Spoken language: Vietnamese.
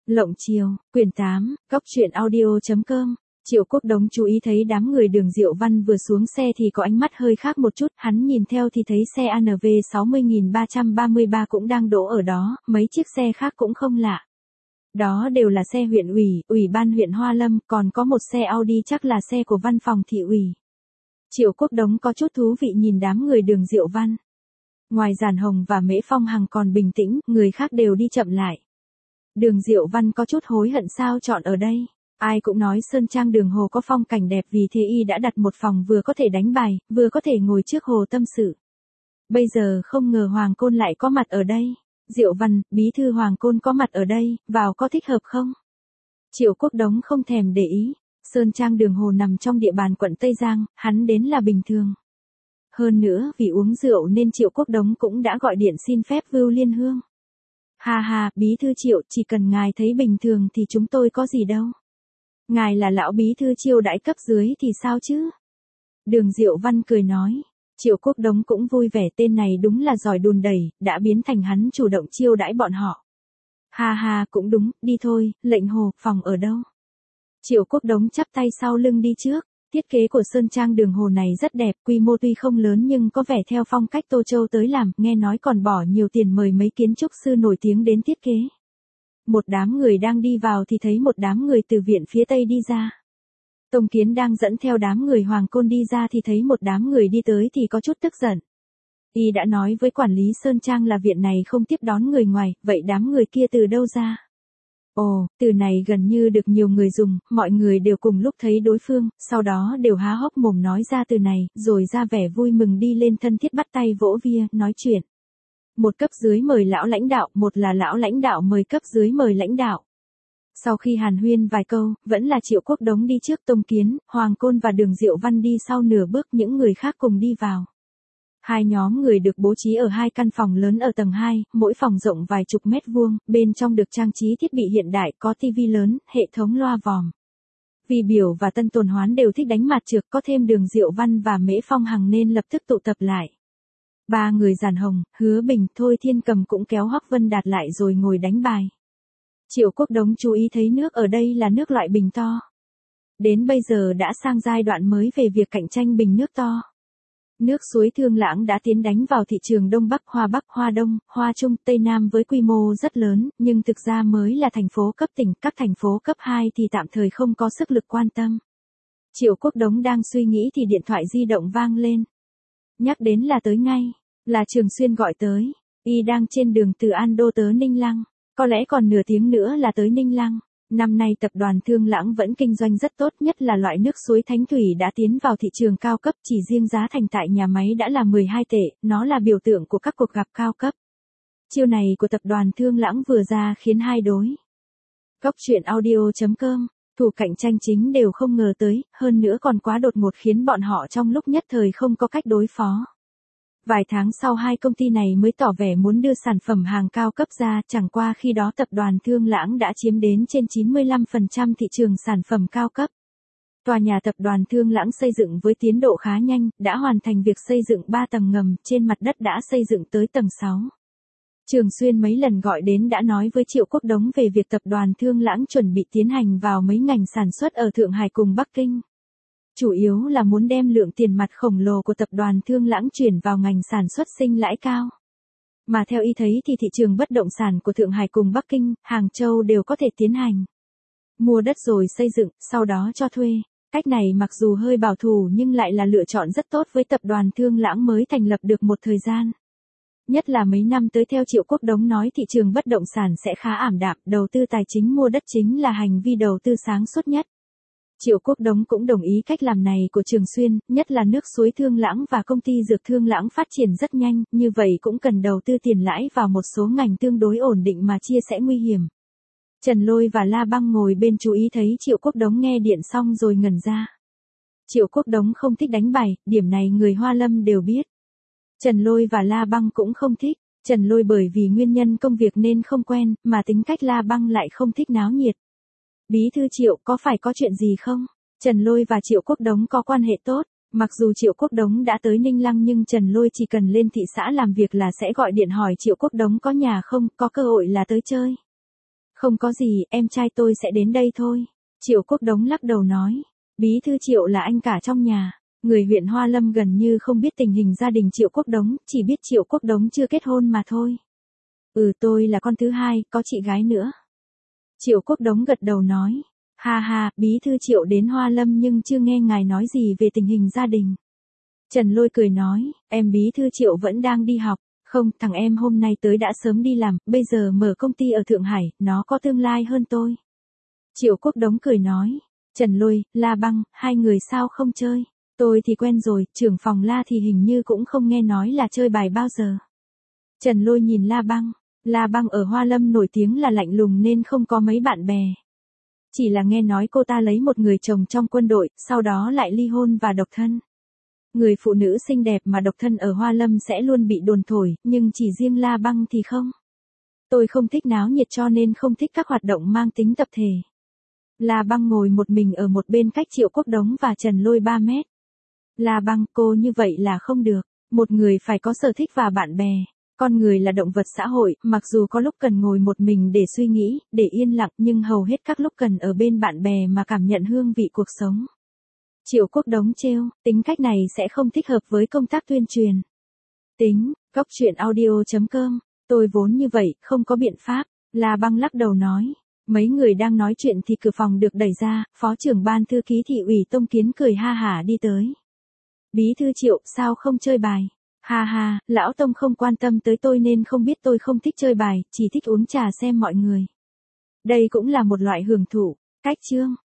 Lộng Chiều, quyển 8, góc truyện audio.com. Triệu Quốc Đống chú ý thấy đám người Đường Diệu Văn vừa xuống xe thì có ánh mắt hơi khác một chút, hắn nhìn theo thì thấy xe ANV 60.333 cũng đang đỗ ở đó, mấy chiếc xe khác cũng không lạ. Đó đều là xe huyện ủy, ủy ban huyện Hoa Lâm, còn có một xe Audi chắc là xe của văn phòng thị ủy. Triệu Quốc Đống có chút thú vị nhìn đám người Đường Diệu Văn. Ngoài Giản Hồng và Mễ Phong Hằng còn bình tĩnh, người khác đều đi chậm lại. Đường Diệu Văn có chút hối hận sao chọn ở đây. Ai cũng nói Sơn Trang Đường Hồ có phong cảnh đẹp vì thế y đã đặt một phòng vừa có thể đánh bài, vừa có thể ngồi trước hồ tâm sự. Bây giờ không ngờ Hoàng Côn lại có mặt ở đây. Diệu Văn, bí thư Hoàng Côn có mặt ở đây, vào có thích hợp không? Triệu Quốc Đống không thèm để ý. Sơn Trang Đường Hồ nằm trong địa bàn quận Tây Giang, hắn đến là bình thường. Hơn nữa, vì uống rượu nên Triệu Quốc Đống cũng đã gọi điện xin phép Vưu Liên Hương. Ha ha, bí thư Triệu, chỉ cần ngài thấy bình thường thì chúng tôi có gì đâu. Ngài là lão bí thư chiêu đãi cấp dưới thì sao chứ? Đường Diệu Văn cười nói. Triệu Quốc Đống cũng vui vẻ, tên này đúng là giỏi đùn đẩy, đã biến thành hắn chủ động chiêu đãi bọn họ. Ha ha, cũng đúng, đi thôi, lệnh hồ, phòng ở đâu? Triệu Quốc Đống chắp tay sau lưng đi trước. Thiết kế của Sơn Trang Đường Hồ này rất đẹp, quy mô tuy không lớn nhưng có vẻ theo phong cách Tô Châu tới làm, nghe nói còn bỏ nhiều tiền mời mấy kiến trúc sư nổi tiếng đến thiết kế. Một đám người đang đi vào thì thấy một đám người từ viện phía Tây đi ra. Tông Kiến đang dẫn theo đám người Hoàng Côn đi ra thì thấy một đám người đi tới thì có chút tức giận. Y đã nói với quản lý Sơn Trang là viện này không tiếp đón người ngoài, vậy đám người kia từ đâu ra? Ồ, từ này gần như được nhiều người dùng, mọi người đều cùng lúc thấy đối phương, sau đó đều há hốc mồm nói ra từ này, rồi ra vẻ vui mừng đi lên thân thiết bắt tay vỗ via, nói chuyện. Một cấp dưới mời lão lãnh đạo, một là lão lãnh đạo mời cấp dưới mời lãnh đạo. Sau khi hàn huyên vài câu, vẫn là Triệu Quốc Đống đi trước, Tông Kiến, Hoàng Côn và Đường Diệu Văn đi sau nửa bước, những người khác cùng đi vào. Hai nhóm người được bố trí ở hai căn phòng lớn ở tầng 2, mỗi phòng rộng vài chục mét vuông, bên trong được trang trí thiết bị hiện đại, có tivi lớn, hệ thống loa vòm. Vì Biểu và Tân Tồn Hoán đều thích đánh mạt trược, có thêm Đường Diệu Văn và Mễ Phong Hằng nên lập tức tụ tập lại. Ba người Giản Hồng, Hứa Bình, Thôi Thiên Cầm cũng kéo Hoắc Vân Đạt lại rồi ngồi đánh bài. Triệu Quốc Đống chú ý thấy nước ở đây là nước loại bình to. Đến bây giờ đã sang giai đoạn mới về việc cạnh tranh bình nước to. Nước suối Thương Lãng đã tiến đánh vào thị trường Đông Bắc, Hoa Đông, Hoa Trung, Tây Nam với quy mô rất lớn, nhưng thực ra mới là thành phố cấp tỉnh, các thành phố cấp 2 thì tạm thời không có sức lực quan tâm. Triệu Quốc Đống đang suy nghĩ thì điện thoại di động vang lên. Nhắc đến là tới ngay, là Trường Xuyên gọi tới, y đang trên đường từ An Đô tới Ninh Lăng, có lẽ còn nửa tiếng nữa là tới Ninh Lăng. Năm nay tập đoàn Thương Lãng vẫn kinh doanh rất tốt, nhất là loại nước suối Thánh Thủy đã tiến vào thị trường cao cấp, chỉ riêng giá thành tại nhà máy đã là 12 tệ, nó là biểu tượng của các cuộc gặp cao cấp. Chiêu này của tập đoàn Thương Lãng vừa ra khiến hai đối. Góc truyện audio.com, thủ cạnh tranh chính đều không ngờ tới, hơn nữa còn quá đột ngột khiến bọn họ trong lúc nhất thời không có cách đối phó. Vài tháng sau hai công ty này mới tỏ vẻ muốn đưa sản phẩm hàng cao cấp ra, chẳng qua khi đó tập đoàn Thương Lãng đã chiếm đến trên 95% thị trường sản phẩm cao cấp. Tòa nhà tập đoàn Thương Lãng xây dựng với tiến độ khá nhanh, đã hoàn thành việc xây dựng 3 tầng ngầm, trên mặt đất đã xây dựng tới tầng 6. Trường Xuyên mấy lần gọi đến đã nói với Triệu Quốc Đống về việc tập đoàn Thương Lãng chuẩn bị tiến hành vào mấy ngành sản xuất ở Thượng Hải cùng Bắc Kinh. Chủ yếu là muốn đem lượng tiền mặt khổng lồ của tập đoàn Thương Lãng chuyển vào ngành sản xuất sinh lãi cao. Mà theo y thấy thì thị trường bất động sản của Thượng Hải cùng Bắc Kinh, Hàng Châu đều có thể tiến hành. Mua đất rồi xây dựng, sau đó cho thuê. Cách này mặc dù hơi bảo thủ nhưng lại là lựa chọn rất tốt với tập đoàn Thương Lãng mới thành lập được một thời gian. Nhất là mấy năm tới theo Triệu Quốc Đống nói thị trường bất động sản sẽ khá ảm đạm, đầu tư tài chính mua đất chính là hành vi đầu tư sáng suốt nhất. Triệu Quốc Đống cũng đồng ý cách làm này của Trường Xuyên, nhất là nước suối Thương Lãng và công ty dược Thương Lãng phát triển rất nhanh, như vậy cũng cần đầu tư tiền lãi vào một số ngành tương đối ổn định mà chia sẻ nguy hiểm. Trần Lôi và La Băng ngồi bên chú ý thấy Triệu Quốc Đống nghe điện xong rồi ngẩn ra. Triệu Quốc Đống không thích đánh bài, điểm này người Hoa Lâm đều biết. Trần Lôi và La Băng cũng không thích, Trần Lôi bởi vì nguyên nhân công việc nên không quen, mà tính cách La Băng lại không thích náo nhiệt. Bí thư Triệu, có phải có chuyện gì không? Trần Lôi và Triệu Quốc Đống có quan hệ tốt, mặc dù Triệu Quốc Đống đã tới Ninh Lăng nhưng Trần Lôi chỉ cần lên thị xã làm việc là sẽ gọi điện hỏi Triệu Quốc Đống có nhà không, có cơ hội là tới chơi. Không có gì, em trai tôi sẽ đến đây thôi. Triệu Quốc Đống lắc đầu nói. Bí thư Triệu là anh cả trong nhà. Người huyện Hoa Lâm gần như không biết tình hình gia đình Triệu Quốc Đống, chỉ biết Triệu Quốc Đống chưa kết hôn mà thôi. Tôi là con thứ hai, có chị gái nữa. Triệu Quốc Đống gật đầu nói. Ha ha, bí thư Triệu đến Hoa Lâm nhưng chưa nghe ngài nói gì về tình hình gia đình. Trần Lôi cười nói, em bí thư Triệu vẫn đang đi học. Không, thằng em hôm nay tới đã sớm đi làm, bây giờ mở công ty ở Thượng Hải, nó có tương lai hơn tôi. Triệu Quốc Đống cười nói, Trần Lôi, La Băng, hai người sao không chơi? Tôi thì quen rồi, trưởng phòng La thì hình như cũng không nghe nói là chơi bài bao giờ. Trần Lôi nhìn La Băng ở Hoa Lâm nổi tiếng là lạnh lùng nên không có mấy bạn bè. Chỉ là nghe nói cô ta lấy một người chồng trong quân đội, sau đó lại ly hôn và độc thân. Người phụ nữ xinh đẹp mà độc thân ở Hoa Lâm sẽ luôn bị đồn thổi, nhưng chỉ riêng La Băng thì không. Tôi không thích náo nhiệt cho nên không thích các hoạt động mang tính tập thể. La Băng ngồi một mình ở một bên cách Triệu Quốc Đống và Trần Lôi 3 mét. La Băng, cô như vậy là không được. Một người phải có sở thích và bạn bè. Con người là động vật xã hội, mặc dù có lúc cần ngồi một mình để suy nghĩ, để yên lặng nhưng hầu hết các lúc cần ở bên bạn bè mà cảm nhận hương vị cuộc sống. Triệu Quốc Đống trêu, tính cách này sẽ không thích hợp với công tác tuyên truyền. Góc truyện audio.com, tôi vốn như vậy, không có biện pháp. La Băng lắc đầu nói. Mấy người đang nói chuyện thì cửa phòng được đẩy ra, phó trưởng ban thư ký thị ủy Tông Kiến cười ha hả đi tới. Bí thư Triệu, sao không chơi bài? Ha ha, lão Tông không quan tâm tới tôi nên không biết tôi không thích chơi bài, chỉ thích uống trà xem mọi người. Đây cũng là một loại hưởng thụ. Cách chương.